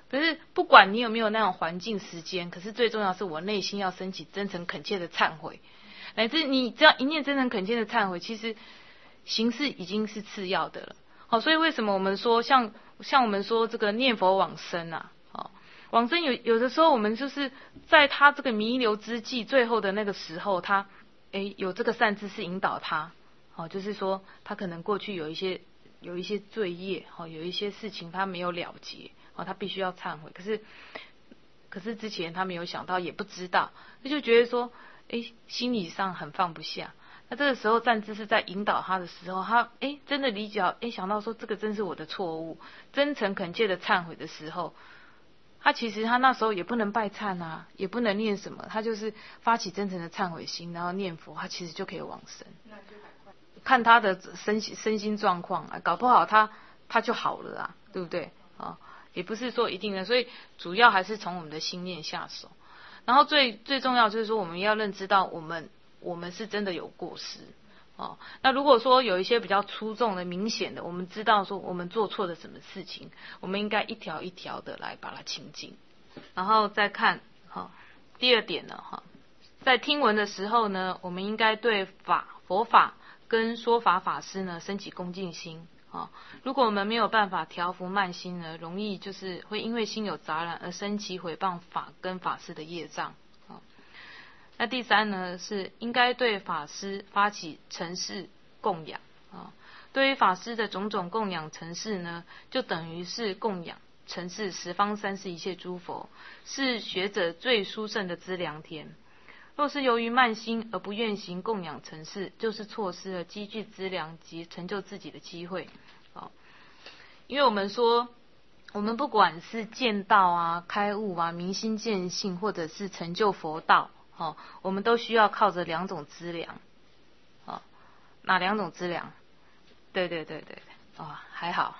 可是不管你有没有那种环境时间，可是最重要是我内心要升起真诚恳切的忏悔，乃至你只要一念真诚恳切的忏悔，其实形式已经是次要的了。好，所以为什么我们说像我们说这个念佛往生啊，往生有的时候我们就是在他这个弥留之际，最后的那个时候，他有这个善知识引导他，就是说他可能过去有一些罪业，有一些事情他没有了结，他必须要忏悔。可是之前他没有想到，也不知道，他就觉得说，心理上很放不下。那这个时候善知识在引导他的时候，他真的理解，想到说这个真是我的错误，真诚恳切的忏悔的时候，他其实他那时候也不能拜忏啊，也不能念什么，他就是发起真诚的忏悔心，然后念佛，他其实就可以往生。看他的身心状况啊，搞不好他就好了啊，对不对啊？也不是说一定的，所以主要还是从我们的心念下手。然后最重要就是说，我们要认知到我们是真的有过失哦。那如果说有一些比较粗重的、明显的，我们知道说我们做错了什么事情，我们应该一条一条的来把它清净。然后再看第二点呢在听闻的时候呢，我们应该对佛法跟说法法师呢升起恭敬心如果我们没有办法调伏慢心呢，容易就是会因为心有杂染而升起毁谤法跟法师的业障那第三呢，是应该对法师发起承事供养对于法师的种种供养承事呢，就等于是供养承事十方三世一切诸佛，是学者最殊胜的资粮田。若是由于慢心而不愿行供养承事，就是错失了积聚资粮及成就自己的机会因为我们说我们不管是见道啊、开悟啊、明心见性，或者是成就佛道我们都需要靠着两种资粮哪两种资粮？对还好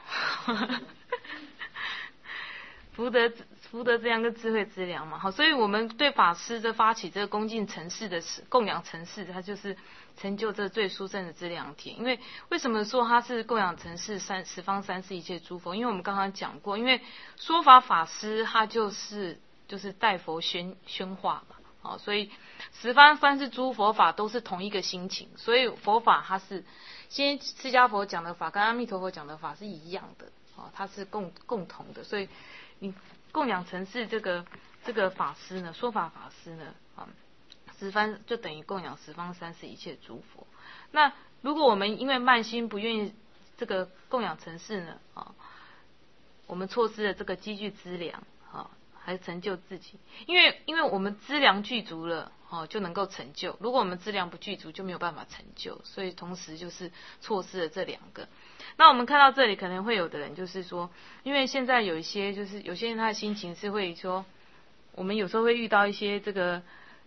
福德这样跟智慧资粮嘛所以我们对法师的发起这个恭敬承事的供养承事，它就是成就这最殊胜的资粮田。因为为什么说它是供养承事十方三世一切诸佛？因为我们刚刚讲过，因为说法法师他就是代佛宣化嘛所以十方三世诸佛法都是同一个心情，所以佛法它是先释迦佛讲的法跟阿弥陀佛讲的法是一样的它是共同的，所以你供养承事这个法师呢，说法法师呢十方就等于供养十方三世一切诸佛。那如果我们因为慢心不愿意这个供养承事呢我们错失了这个积聚资粮还成就自己，因为我们资粮具足了就能够成就，如果我们资粮不具足就没有办法成就，所以同时就是错失了这两个。那我们看到这里可能会有的人就是说，因为现在有一些就是有些人他的心情是会说，我们有时候会遇到一些这个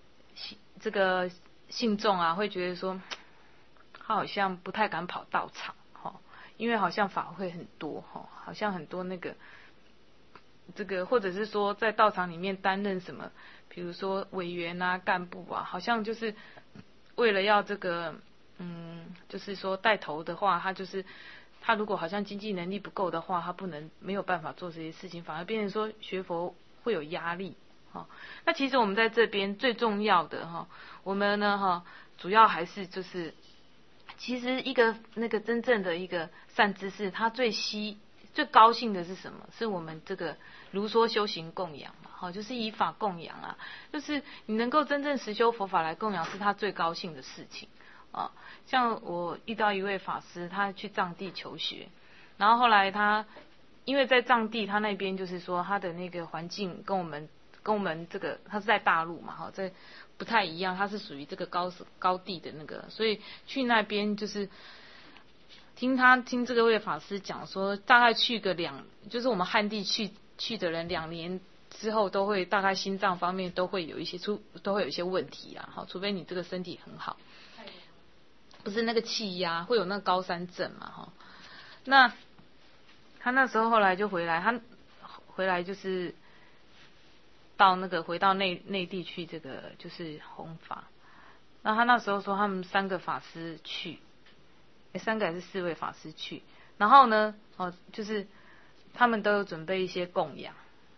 信众啊，会觉得说他好像不太敢跑道场因为好像法会很多好像很多那个这个或者是说在道场里面担任什么，比如说委员啊、干部啊，好像就是为了要这个就是说带头的话，他如果好像经济能力不够的话，他没有办法做这些事情，反而变成说学佛会有压力那其实我们在这边最重要的我们呢主要还是就是其实一个那个真正的一个善知识，他最高兴的是什么？是我们这个如说修行供养嘛就是以法供养啊，就是你能够真正实修佛法来供养，是他最高兴的事情像我遇到一位法师，他去藏地求学，然后后来他因为在藏地他那边就是说他的那个环境跟我们这个他是在大陆嘛在不太一样，他是属于这个高地的那个，所以去那边就是听这个位法师讲说，大概去个就是我们汉地去的人2年之后，都会大概心脏方面都会有一些问题除非你这个身体很好，不是那个气压会有那个高山症嘛那他那时候后来就回来，他回来就是回到内地去这个就是弘法。那他那时候说他们3个法师去，3个还是4位法师去，然后呢就是他们都有准备一些供养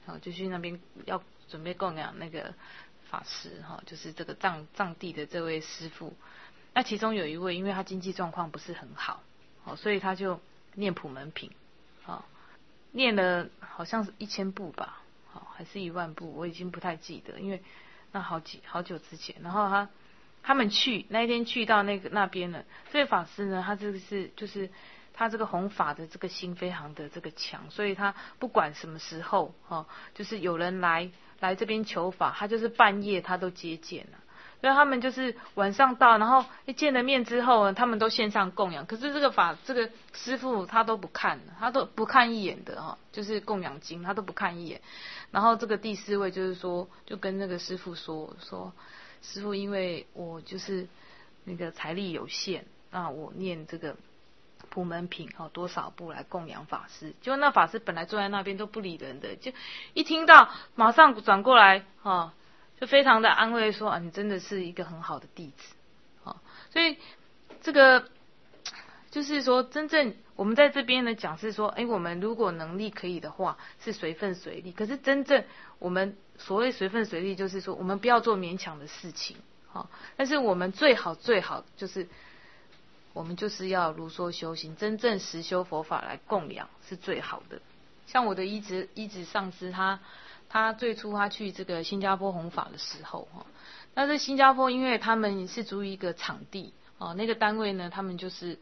就去那边要准备供养那个法师就是这个藏地的这位师父。那其中有一位，因为他经济状况不是很好，所以他就念普门品，念了好像是1000部吧，还是10000部，我已经不太记得，因为那好久之前。然后他们那一天去到那边了，这位法师呢，他这个就是他这个弘法的这个心非常的这个强，所以他不管什么时候就是有人来这边求法，他就是半夜他都接见了。所以他们就是晚上到，然后见了面之后呢，他们都线上供养。可是这个师父他都不看一眼的就是供养经他都不看一眼。然后这个第4位就是说，就跟那个师父说师父，因为我就是那个财力有限，那我念这个普门品多少部来供养法师。结果那法师本来坐在那边都不理人的，就一听到马上转过来就非常的安慰说你真的是一个很好的弟子。所以这个就是说，真正我们在这边呢讲是说，我们如果能力可以的话是随分随力，可是真正我们所谓随分随力就是说，我们不要做勉强的事情但是我们最好就是我们就是要如说修行，真正实修佛法来供养是最好的。像我的依止上师，他最初他去这个新加坡弘法的时候那在新加坡因为他们是租一个场地那个单位呢，他们就是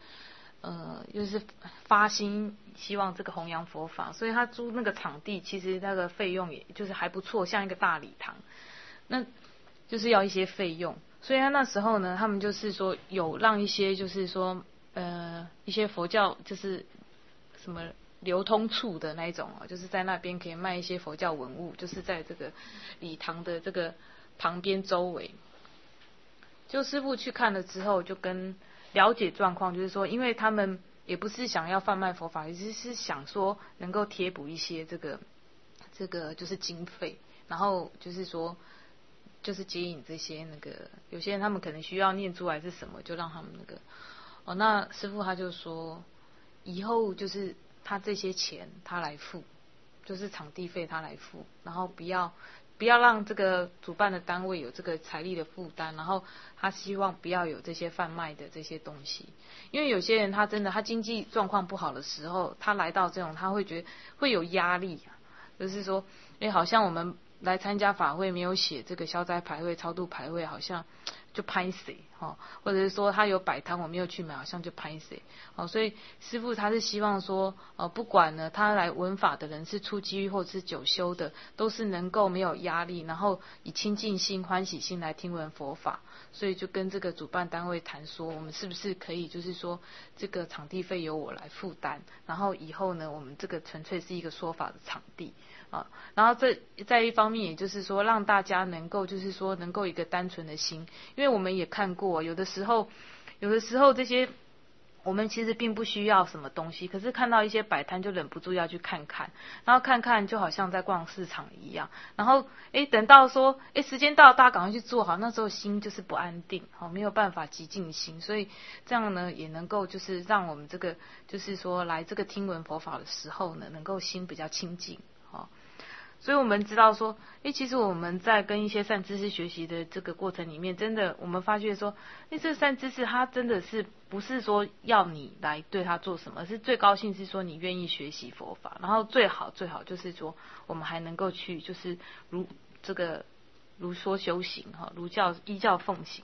发心希望这个弘扬佛法，所以他租那个场地，其实那个费用也就是还不错，像一个大礼堂，那就是要一些费用。所以他那时候呢，他们就是说有让一些就是说一些佛教就是什么流通处的那一种就是在那边可以卖一些佛教文物，就是在这个礼堂的这个旁边周围。就师父去看了之后，就跟了解状况，就是说因为他们也不是想要贩卖佛法，也是想说能够贴补一些这个就是经费，然后就是说就是接引这些有些人他们可能需要念珠还是什么，就让他们那师父他就说以后就是他这些钱他来付，就是场地费他来付，然后不要让这个主办的单位有这个财力的负担，然后他希望不要有这些贩卖的这些东西。因为有些人他真的他经济状况不好的时候，他来到这种他会觉得会有压力就是说好像我们来参加法会没有写这个消灾牌位超度牌位，好像就拍谁或者是说他有摆摊我没有去买，好像就拍谁所以师父他是希望说不管呢他来闻法的人是初机或者是久修的，都是能够没有压力，然后以清净心欢喜心来听闻佛法。所以就跟这个主办单位谈说，我们是不是可以就是说这个场地费由我来负担，然后以后呢我们这个纯粹是一个说法的场地然后在一方面也就是说让大家能够就是说能够一个单纯的心。因为我们也看过有的时候这些我们其实并不需要什么东西，可是看到一些摆摊就忍不住要去看看，然后看看就好像在逛市场一样，然后等到说时间到了大家赶快去做好，那时候心就是不安定没有办法极静心。所以这样呢也能够就是让我们这个就是说来这个听闻佛法的时候呢能够心比较清净所以我们知道说其实我们在跟一些善知识学习的这个过程里面，真的我们发觉说这个善知识他真的是不是说要你来对他做什么，而是最高兴是说你愿意学习佛法，然后最好就是说我们还能够去就是如说修行依教奉行。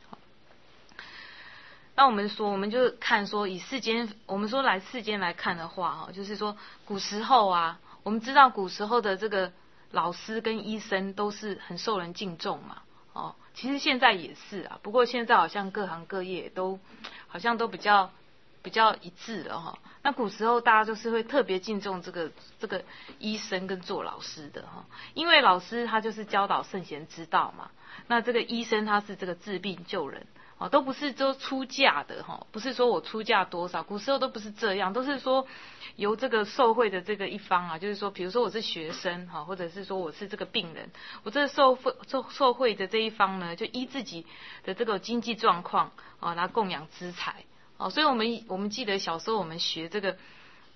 那我们就看说以世间我们说来世间来看的话就是说古时候我们知道古时候的这个老师跟医生都是很受人敬重嘛其实现在也是不过现在好像各行各业都好像都比较一致了那古时候大家就是会特别敬重这个医生跟做老师的因为老师他就是教导圣贤之道嘛，那这个医生他是这个治病救人都不是说出价的不是说我出价多少，古时候都不是这样，都是说由这个受惠的这个一方就是说比如说我是学生或者是说我是这个病人，我这个受惠的这一方呢就依自己的这个经济状况来供养资财所以我们记得小时候我们学这个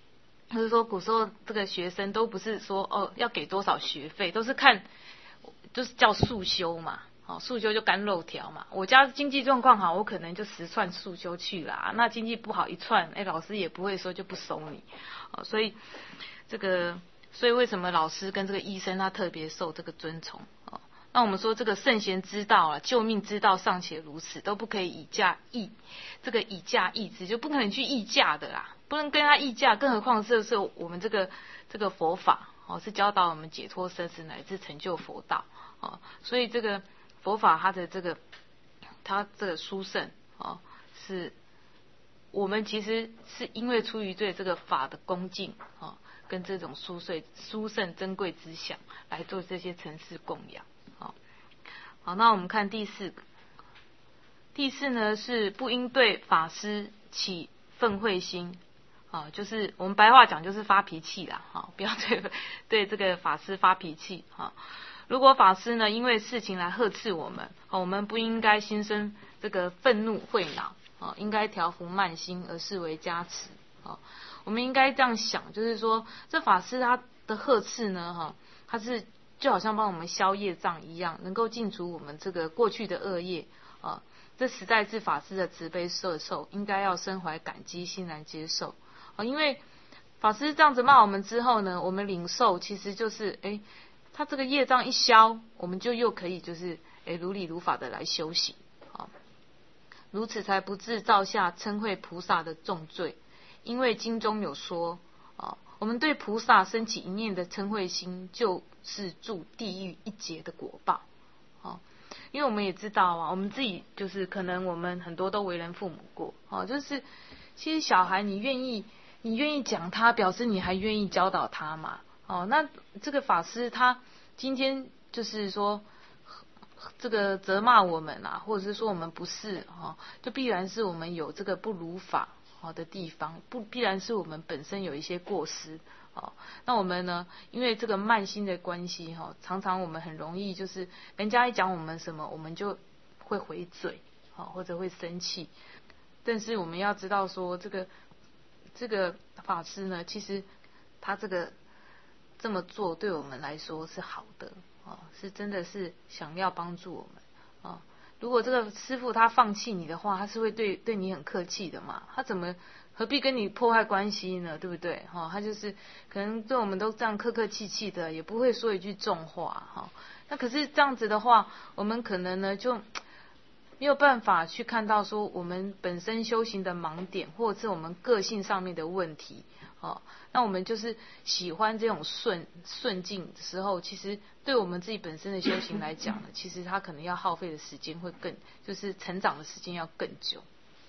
就是说古时候这个学生都不是说要给多少学费，都是看就是叫素修嘛。素修就干肉条嘛，我家经济状况好，我可能就10串素修去啦。那经济不好1串，老师也不会说就不收你。所以为什么老师跟这个医生他特别受这个尊崇？那我们说这个圣贤之道啊，救命之道尚且如此，都不可以以价易，这个以价易之，就不可能去议价的啦，不能跟他议价，更何况是我们这个佛法是教导我们解脱生死乃至成就佛道。所以这个佛法它这个殊胜是我们其实是因为出于对这个法的恭敬跟这种殊胜珍贵之想来做这些尘世供养。好，那我们看第4个。第4呢是不应对法师起愤恚心。就是我们白话讲就是发脾气啦。不要对这个法师发脾气。如果法师呢因为事情来呵斥我们，我们不应该心生这个愤怒恚恼，应该调伏慢心而视为加持。我们应该这样想，就是说这法师他的呵斥呢，他是就好像帮我们消业障一样，能够尽除我们这个过去的恶业。这实在是法师的慈悲摄受，应该要深怀感激，欣然接受。因为法师这样子骂我们之后呢，我们领受其实就是他这个业障一消，我们就又可以就是如理如法的来修行。如此才不致造下嗔恚菩萨的重罪。因为经中有说，我们对菩萨升起一念的嗔恚心，就是住地狱1劫的果报。因为我们也知道我们自己就是可能我们很多都为人父母过，就是其实小孩你愿意讲他，表示你还愿意教导他嘛。那这个法师他今天就是说这个责骂我们啊，或者是说我们不是就必然是我们有这个不如法的地方，必然是我们本身有一些过失。那我们呢，因为这个慢心的关系常常我们很容易就是人家一讲我们什么，我们就会回嘴或者会生气。但是我们要知道说这个法师呢，其实他这么做对我们来说是好的是真的是想要帮助我们如果这个师父他放弃你的话，他是会对你很客气的嘛，他何必跟你破坏关系呢？对不对？他就是可能对我们都这样客客气气的，也不会说一句重话那可是这样子的话，我们可能呢就没有办法去看到说我们本身修行的盲点，或者是我们个性上面的问题那我们就是喜欢这种顺境的时候，其实对我们自己本身的修行来讲呢，其实它可能要耗费的时间会就是成长的时间要更久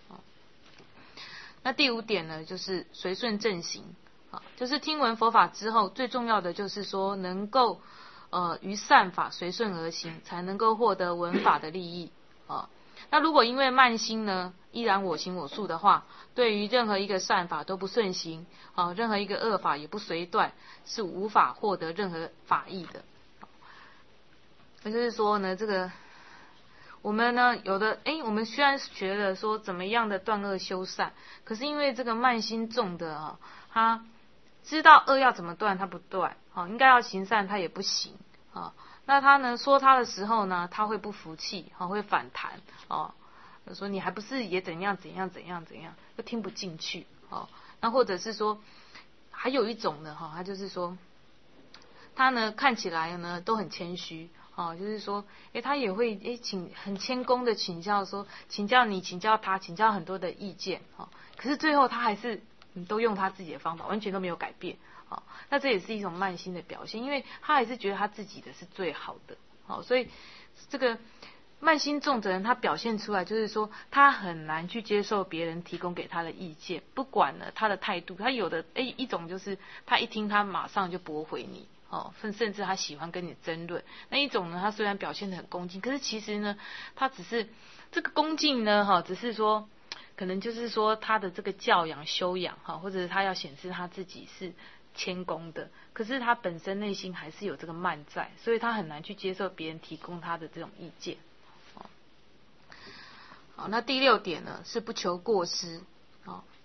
那第5点呢，就是随顺正行就是听闻佛法之后，最重要的就是说能够于善法随顺而行，才能够获得闻法的利益那如果因为慢心呢，依然我行我素的话，对于任何一个善法都不顺行任何一个恶法也不随断，是无法获得任何法益的也就是说呢，这个我们呢有的我们虽然学了说怎么样的断恶修善，可是因为这个慢心重的他知道恶要怎么断他不断应该要行善他也不行那他呢说他的时候呢，他会不服气会反弹说你还不是也怎样怎样怎样怎样，就听不进去那或者是说还有一种呢他就是说他呢看起来呢都很谦虚就是说他也会很谦恭的请教说，请教你，请教他，请教很多的意见可是最后他还是都用他自己的方法，完全都没有改变那这也是一种慢心的表现，因为他还是觉得他自己的是最好的所以这个慢心重的人，他表现出来就是说他很难去接受别人提供给他的意见，不管了他的态度，他有的一种就是他一听他马上就驳回你甚至他喜欢跟你争论。那一种呢，他虽然表现得很恭敬，可是其实呢，他只是这个恭敬呢只是说可能就是说他的这个教养修养或者是他要显示他自己是谦恭的，可是他本身内心还是有这个慢在，所以他很难去接受别人提供他的这种意见好，那第6点呢是不求过失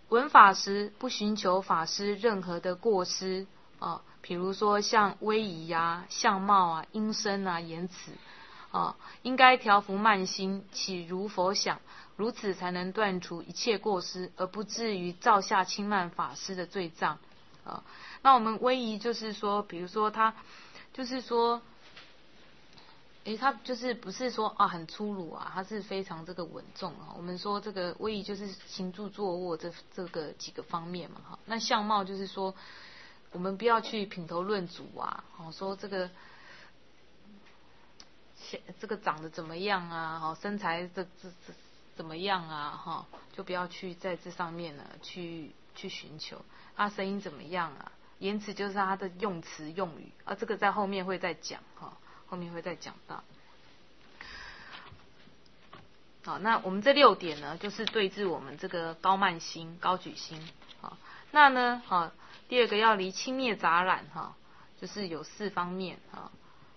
闻法时不寻求法师任何的过失啊，比如说像威仪啊、相貌啊、音声啊、言辞啊，应该调伏慢心，起如佛想，如此才能断除一切过失，而不至于造下轻慢法师的罪障啊。那我们威仪就是说，比如说他就是说。他就是不是说啊很粗鲁啊，他是非常这个稳重啊。我们说这个威仪就是行住坐卧这个几个方面嘛哈。那相貌就是说，我们不要去品头论足啊，说这个长得怎么样啊，身材这怎么样啊哈，就不要去在这上面呢去寻求。他声音怎么样啊，言辞就是他的用词用语啊，这个在后面会再讲哈。后面会再讲到。好，那我们这6点呢，就是对治我们这个高慢心、高举心。好，那呢，好，第2个要离轻蔑杂染哈，就是有4方面哈。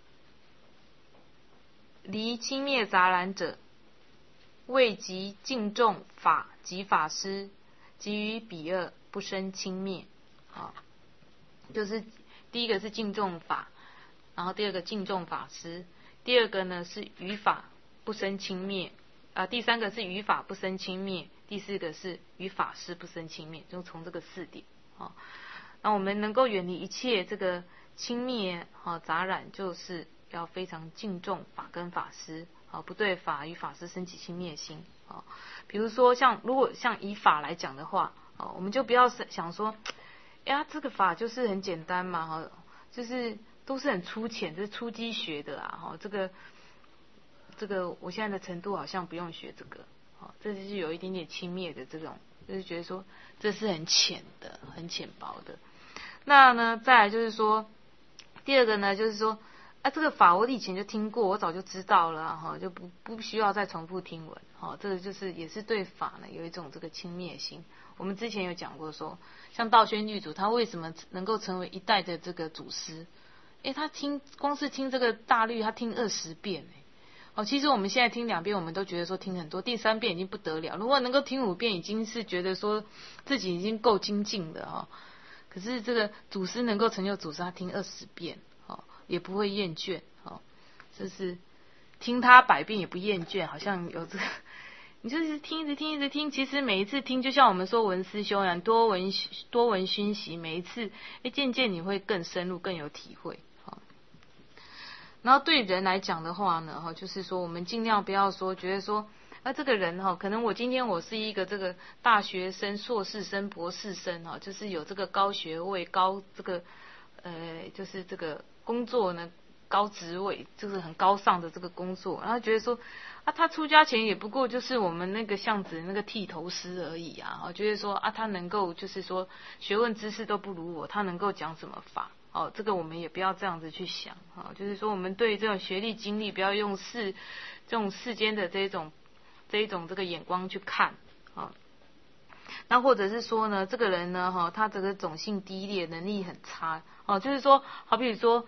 离轻蔑杂染者，为即敬重法及法师，及于彼二不生轻蔑。好，就是第1个是敬重法。然后第2个敬重法师，第2个呢是于法不生轻蔑，第3个是于法不生轻蔑，第4个是于法师不生轻蔑，就从这个4点啊。那我们能够远离一切这个轻蔑杂染，就是要非常敬重法跟法师不对法与法师升起轻蔑心啊。比如说如果像以法来讲的话我们就不要想说，这个法就是很简单嘛就是都是很粗浅，这是初基学的这个我现在的程度好像不用学这个这就是有一点点轻蔑的这种，就是觉得说这是很浅的、很浅薄的。那呢，再来就是说，第2个呢，就是说这个法我以前就听过，我早就知道了就不需要再重复听闻这个就是也是对法呢有一种这个轻蔑心。我们之前有讲过说，像道宣律祖他为什么能够成为一代的这个祖师？他光是听这个大律，他听20遍其实我们现在听2遍，我们都觉得说听很多，第3遍已经不得了。如果能够听5遍，已经是觉得说自己已经够精进了可是这个祖师能够成就祖师，他听20遍也不会厌倦就是听他100遍也不厌倦，好像有这个。你就是一直听，其实每一次听，就像我们说闻思修养，多闻熏习，每一次渐渐你会更深入，更有体会然后对人来讲的话呢就是说我们尽量不要说觉得说这个人可能我今天我是一个这个大学生、硕士生、博士生就是有这个高学位、高这个就是这个工作呢高职位，就是很高尚的这个工作，然后觉得说他出家前也不过就是我们那个巷子那个剃头师而已觉得说他能够就是说学问知识都不如我，他能够讲什么法这个我们也不要这样子去想就是说我们对这种学历经历不要用这种世间的这一种这个眼光去看那或者是说呢，这个人呢他这个种性低劣，能力很差就是说好比说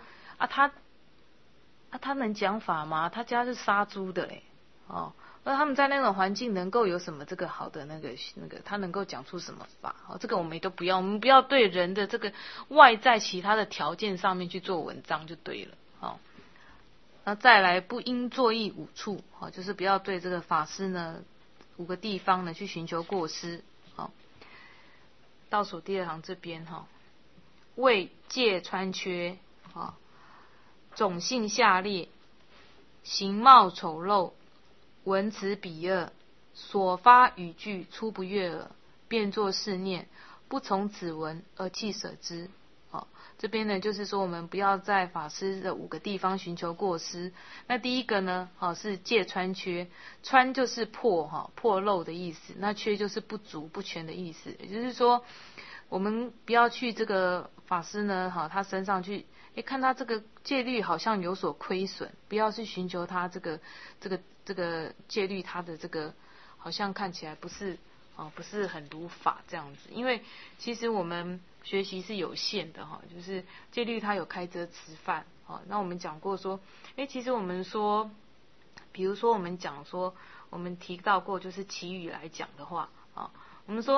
他能讲法吗？他家是杀猪的那他们在那种环境能够有什么这个好的那个他能够讲出什么法这个我们都不要，我们不要对人的这个外在其他的条件上面去做文章就对了那再来不应作意5处就是不要对这个法师呢5个地方呢去寻求过失倒数第2行这边为戒穿缺种性下劣，形貌丑陋，文辞鄙恶，所发语句出不悦耳，便作是念，不从此文而弃舍之这边呢就是说我们不要在法师的5个地方寻求过失。那第1个呢是戒穿缺，穿就是破漏的意思，那缺就是不足不全的意思，也就是说我们不要去这个法师呢他身上去看他这个戒律好像有所亏损，不要去寻求他这个戒律他的这个好像看起来不是很如法这样子。因为其实我们学习是有限的就是戒律它有开遮吃饭那我们讲过说其实我们说比如说我们讲说我们提到过就是祈语来讲的话我们说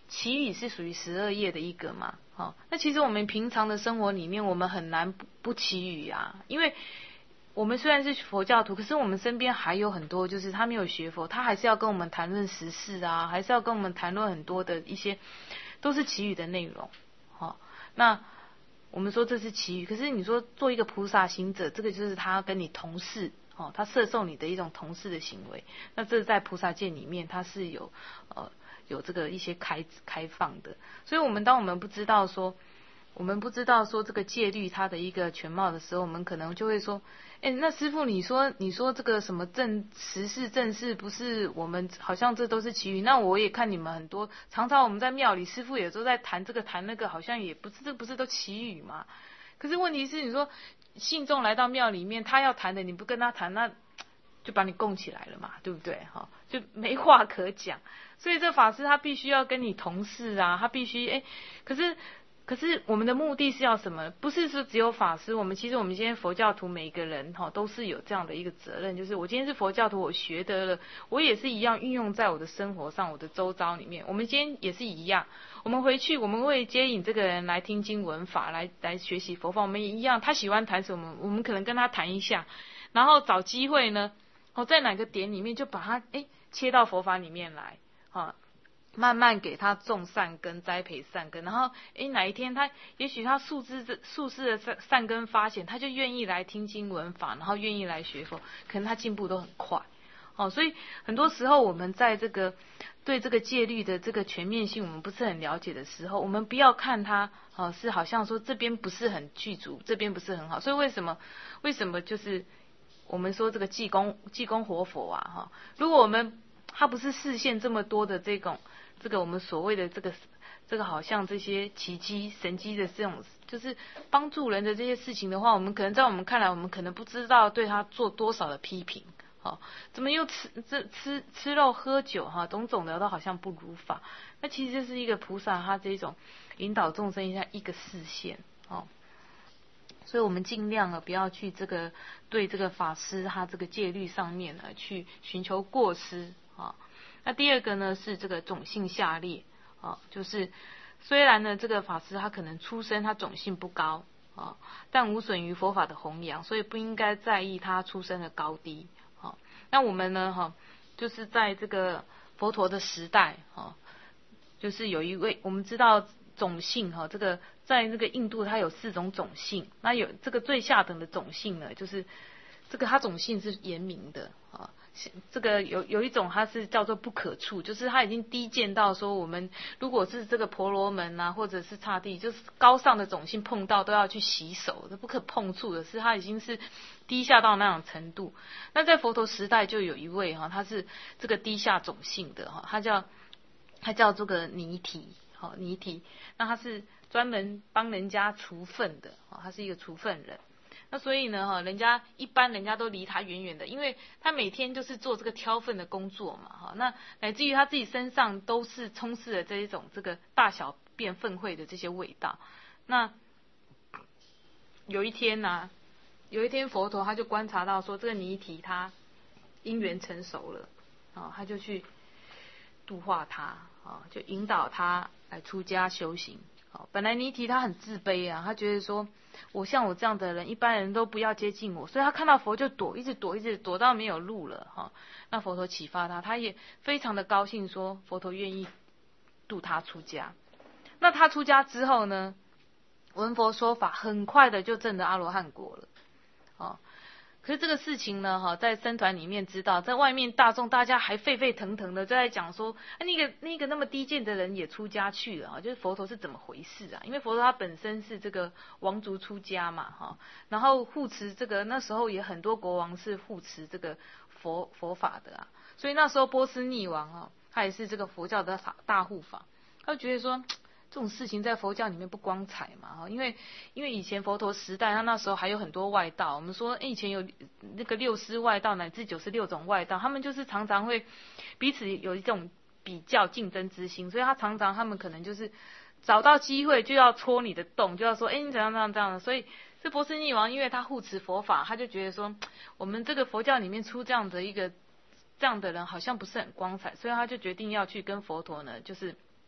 祈雨是属于12业的一个嘛，那其实我们平常的生活里面，我们很难不祈雨啊，因为我们虽然是佛教徒，可是我们身边还有很多就是他没有学佛，他还是要跟我们谈论时事啊，还是要跟我们谈论很多的一些都是祈雨的内容，那我们说这是祈雨，可是你说做一个菩萨行者，这个就是他跟你同事，他摄受你的一种同事的行为，那这在菩萨界里面，它是有这个一些开放的，所以当我们不知道说这个戒律它的一个全貌的时候，我们可能就会说，那师父你说这个什么时事正事，不是我们好像这都是祈雨，那我也看你们很多，常常我们在庙里，师父也都在谈这个谈那个，好像也不是，这不是都祈雨吗？可是问题是，你说信众来到庙里面，他要谈的你不跟他谈，那就把你供起来了嘛，对不对？就没话可讲。所以这法师他必须要跟你同事啊，他必须可是我们的目的是要什么？不是说只有法师，其实我们今天佛教徒每一个人都是有这样的一个责任，就是我今天是佛教徒，我学得了，我也是一样运用在我的生活上，我的周遭里面。我们今天也是一样，我们回去我们会接引这个人来听经闻法，来学习佛法，我们也一样，他喜欢谈什么，我们可能跟他谈一下，然后找机会呢，在哪个点里面就把他切到佛法里面来，慢慢给他种善根，栽培善根，然后哪一天也许他素世的善根发现，他就愿意来听经闻法，然后愿意来学佛，可能他进步都很快。所以很多时候我们在对这个戒律的这个全面性我们不是很了解的时候，我们不要看它是好像说这边不是很具足，这边不是很好。所以为什么就是我们说这个济公活佛啊，如果他不是示现这么多的这个我们所谓的这个好像这些奇迹神迹的这种就是帮助人的这些事情的话，我们可能在我们看来，我们可能不知道对他做多少的批评，怎么又吃肉喝酒种种的都好像不如法。那其实这是一个菩萨他这种引导众生一个视线，所以我们尽量不要去对这个法师他这个戒律上面去寻求过失。那第二个呢是这个种性下劣，就是虽然呢这个法师他可能出身他种性不高，但无损于佛法的弘扬，所以不应该在意他出身的高低。那我们呢就是在这个佛陀的时代，就是有一位我们知道种姓这个在这个印度它有4种种姓，那有这个最下等的种姓呢，就是这个它种姓是严明的这个有一种它是叫做不可触，就是它已经低贱到说我们如果是这个婆罗门啊或者是刹帝，就是高尚的种姓碰到都要去洗手，不可碰触的，是它已经是低下到那种程度。那在佛陀时代就有一位他是这个低下种姓的他叫这个尼提，那他是专门帮人家除粪的他是一个除粪人。那所以呢一般人家都离他远远的，因为他每天就是做这个挑粪的工作嘛那乃至于他自己身上都是充斥了这一种这个大小便粪秽的这些味道。那有一天佛陀他就观察到说这个尼提他因缘成熟了他就去度化他就引导他来出家修行。本来尼提他很自卑他觉得说像我这样的人一般人都不要接近我，所以他看到佛就躲，一直躲到没有路了那佛陀启发他也非常的高兴，说佛陀愿意度他出家。那他出家之后呢，闻佛说法，很快的就证得阿罗汉果了可是这个事情呢在僧团里面知道，在外面大众大家还沸沸腾腾的在讲说那个那么低贱的人也出家去了就是佛陀是怎么回事因为佛陀他本身是这个王族出家嘛然后护持这个那时候也很多国王是护持这个佛法的所以那时候波斯匿王他也是这个佛教的大护法，他就觉得说这种事情在佛教里面不光彩嘛因为以前佛陀时代他那时候还有很多外道，我们说以前有那个6师外道乃至96种外道，他们就是常常会彼此有一种比较竞争之心，所以他们可能就是找到机会就要戳你的洞，就要说你怎样这样的。所以这波斯匿王因为他护持佛法，他就觉得说我们这个佛教里面出这样的人好像不是很光彩，所以他就决定要去跟佛陀呢就是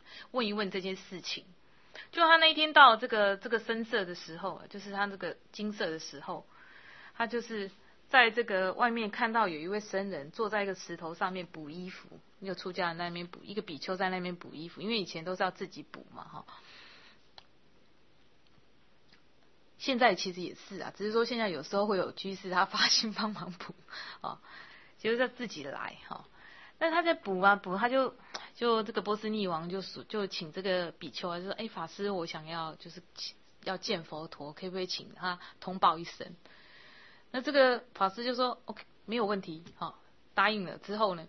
问一问这件事情。就他那一天到这个深色的时候，就是他这个金色的时候，他就是在这个外面看到有一位僧人坐在一个石头上面补衣服，一个出家人在那边补，一个比丘在那边补衣服，因为以前都是要自己补嘛，哈。现在其实也是啊，只是说现在有时候会有居士他发心帮忙补，啊，就是要自己来哈。那他在补啊补，他就这个波斯匿王就请这个比丘啊，就说法师，我想要就是要见佛陀，可不可以请他通报一声？那这个法师就说 OK 没有问题，答应了之后呢，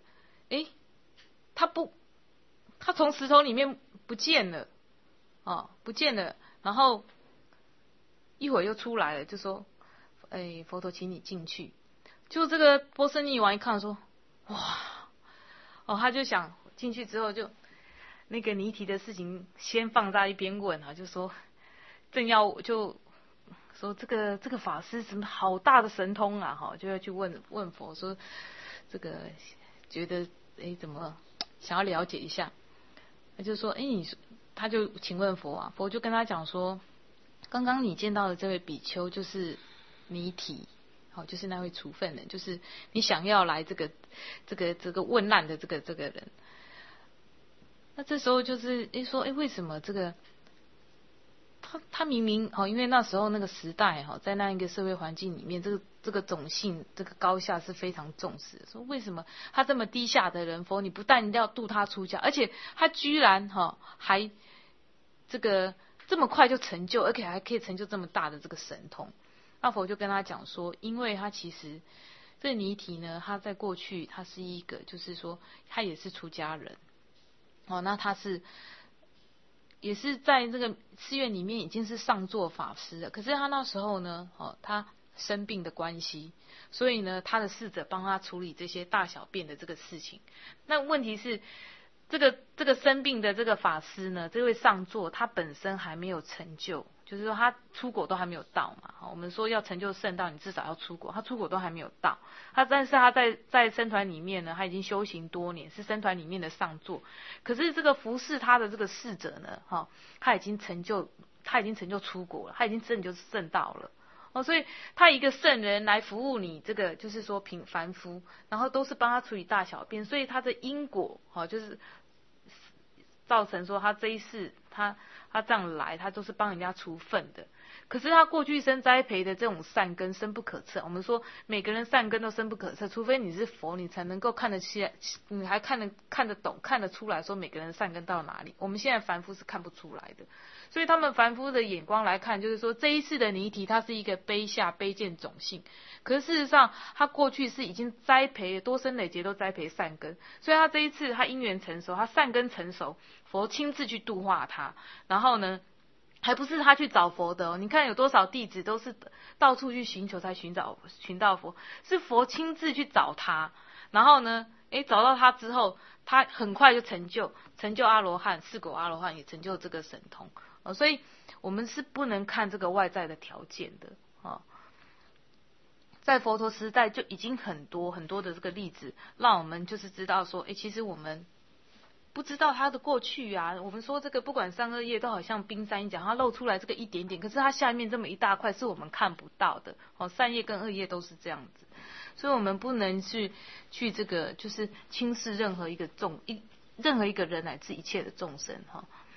他从石头里面不见了，不见了，然后一会儿又出来了，就说佛陀请你进去。就这个波斯匿王一看说哇，他就想进去之后就那个尼提的事情先放在一边问就说正要就说这个法师什么好大的神通啊，就要去问佛说这个觉得怎么想要了解一下，他就说他就请问佛啊，佛就跟他讲说，刚刚你见到的这位比丘就是尼提，就是那位处分人，就是你想要来这个问难的这个人。那这时候就是说为什么这个他明明因为那时候那个时代在那一个社会环境里面，这个种姓这个高下是非常重视的。说为什么他这么低下的人，佛你不但要度他出家，而且他居然还这个这么快就成就，而且还可以成就这么大的这个神通。那佛就跟他讲说，因为他其实这个尼提呢，他在过去他是一个就是说他也是出家人，那他也是在这个寺院里面已经是上座法师了，可是他那时候呢，他生病的关系，所以呢，他的侍者帮他处理这些大小便的这个事情。那问题是，这个生病的这个法师呢，这位上座他本身还没有成就，就是说他出国都还没有到嘛。我们说要成就圣道，你至少要出国，他出国都还没有到。但是他在僧团里面呢，他已经修行多年，是僧团里面的上座。可是这个服侍他的这个侍者呢，他已经成就出国了，他已经成就圣道了。所以他一个圣人来服务你，这个就是说凡夫，然后都是帮他处理大小便，所以他的因果就是造成说他这一世他这样来，他都是帮人家除粪的。可是他过去生栽培的这种善根深不可测。我们说每个人善根都深不可测，除非你是佛，你才能够看得起来，你还看得懂，看得出来说每个人善根到哪里。我们现在凡夫是看不出来的。所以他们凡夫的眼光来看，就是说这一世的尼提他是一个卑下卑贱种姓，可是事实上他过去是已经栽培多生累劫都栽培善根，所以他这一次他因缘成熟，他善根成熟，佛亲自去度化他，然后呢还不是他去找佛的你看有多少弟子都是到处去寻求才寻到佛，是佛亲自去找他，然后呢找到他之后，他很快就成就阿罗汉，四果阿罗汉，也成就这个神通。所以我们是不能看这个外在的条件的在佛陀时代就已经很多的这个例子，让我们就是知道说，其实我们不知道他的过去啊。我们说这个不管善恶业都好像冰山一角，它露出来这个一点点，可是它下面这么一大块是我们看不到的。善业跟恶业都是这样子，所以我们不能去这个就是轻视任何一个人乃至一切的众生